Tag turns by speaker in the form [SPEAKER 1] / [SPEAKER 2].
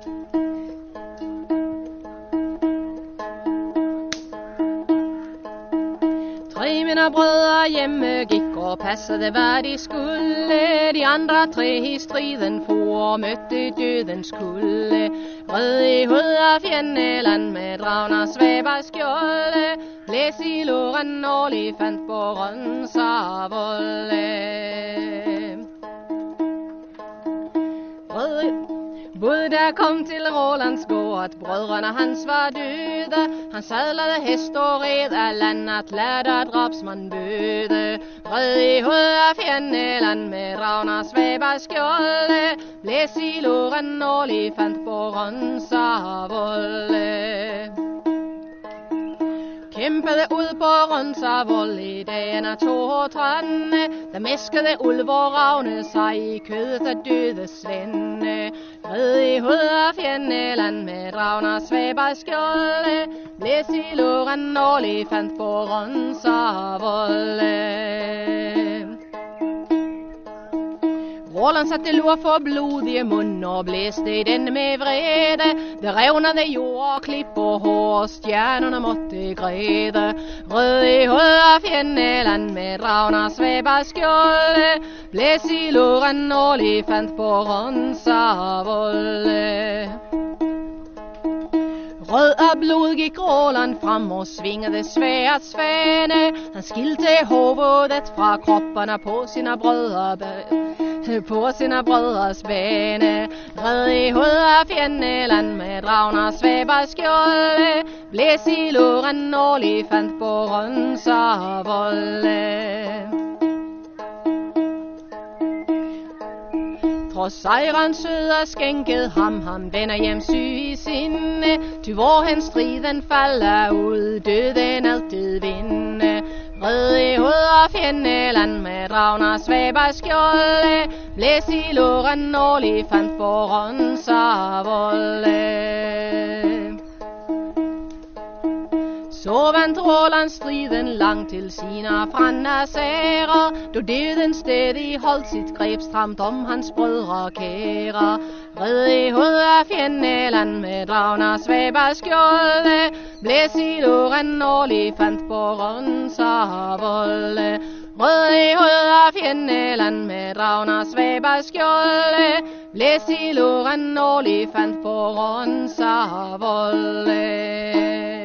[SPEAKER 1] Tre mine brødre hjemme gik og passede hvad de skulle. De andre tre i striden for og mødte dødens kulde. Red i hud af fjendeland med dragner svæber skjolde. Blæs i loren og olifant på rønservolde. Bud der kom til Rolands gård, brødrene hans var døde. Han sadlede hest og red af land, at lader drabsmand bøde. Red i hud af fjendeland med dragner svæber skjolde. Blæs i loren og olifant på rønservolde. Kæmpede ud på Rønservold i dagen af 32. Der mæskede ulv og ravne sig i kødet af døde svende. Red i hud af fjendeland med dragner svæber skjolde. Blæs i loren og olifant på Rønservolde. Roland satte lur for blodige mund og blæste i den med vrede. Det revnede jord, klip og hår, stjernerne måtte græde. Rød i hud af fjendeland med dragner svæber skjolde. Blæs i loren og olifant på Rønservolde. Rød af blod gik Roland frem og svingede svært svane. Han skilte hovedet fra kropperne på sine brødre på sine brødres bane. Red i hud af fjendeland med dragner svæber skjolde. Blæs i loren og olifant på Rønservolde. Trods sejren søder skænkede ham vender hjem syg i sinde. Ty hvorhen striden falder ud, døden altid vinde. Red i hud af fjendeland med dragner svæber skjolde. Blæs i loren og olifant på Rønservolde. Så vandt Roland striden langt til sine frænde sære. Da døden stedig holdt sit greb stramt om hans brødre kære. Red i hud af fjendeland med dragner svæber skjolde. Blæs i loren og olifant på Rønservolde. Rød i hud af fjendeland med dragner svæber skjolde. Blæs i loren og olifant på Rønservolde.